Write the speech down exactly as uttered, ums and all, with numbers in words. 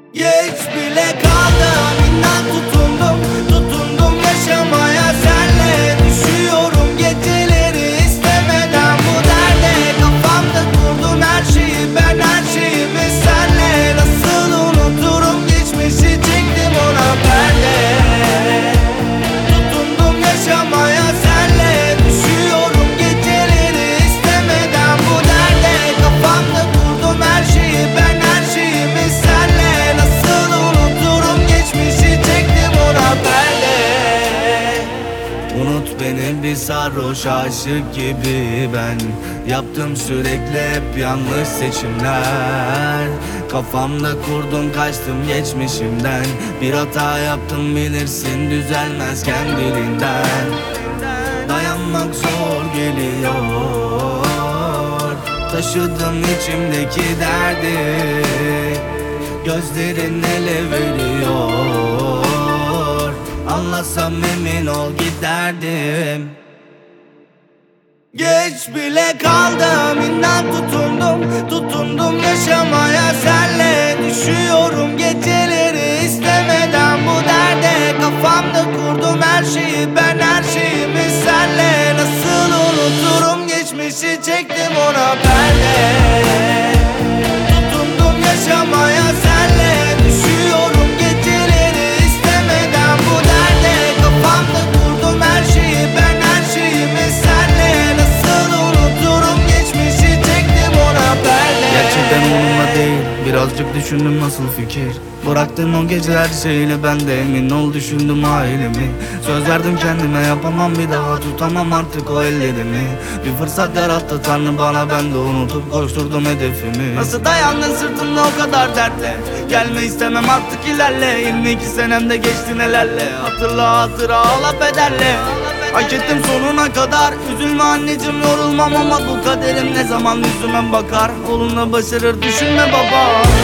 Geç bile kaldım, inan tutundum, tutundum yaşamaya senle. Düşüyorum geceleri istemeden bu derde. Kafamda kurdum her şeyi, ben her şeyimi senle. Nasıl unuturum geçmişi, çektim ona perde. Tutundum yaşamaya senle. Düşüyorum geceleri istemeden bu derde. Kafamda kurdum her şeyi, ben her şeyimi senle. Nasıl unuturum geçmişi, çektim ona perde. Unut beni bir sarhoş aşık gibi ben. Yaptım sürekli hep yanlış seçimler. Kafamda kurdum kaçtım geçmişimden. Bir hata yaptım bilirsin, düzelmez kendiliğinden. Dayanmak zor geliyor, taşıdım içimdeki derdi. Gözlerin ele veriyor, anlasam emin ol giderdim. Geç bile kaldım, inan tutundum, tutundum yaşamaya senle. Düşüyorum geceleri istemeden bu derde. Kafamda kurdum her şeyi, ben her şeyimi senle. Nasıl unuturum geçmişi, çektim ona perde. Tutundum yaşamaya senle. Düşüyorum geceleri istemeden bu derde. Kafamda kurdum her şeyi, ben her şeyimi senle. Nasıl unuturum geçmişi, çektim ona perde. Gerçekten umurumda değil, birazcık düşündüm nasıl fikir. Bıraktın o gece her şeyle, ben de emin ol düşündüm ailemi. Söz verdim kendime, yapamam bir daha, tutamam artık o ellerimi. Bir fırsat yarattı Tanrı bana, ben de unutup koşturdum hedefimi. Nasıl dayandın sırtımda o kadar dertle, gelme istemem artık ilerle. yirmi iki senemde geçti nelerle, hatırla hatıra ağla bedelle. Hak ettim sonuna kadar, üzülme anneciğim yorulmam ama bu kaderim ne zaman yüzüme bakar. Oğlunla başarır düşünme baba.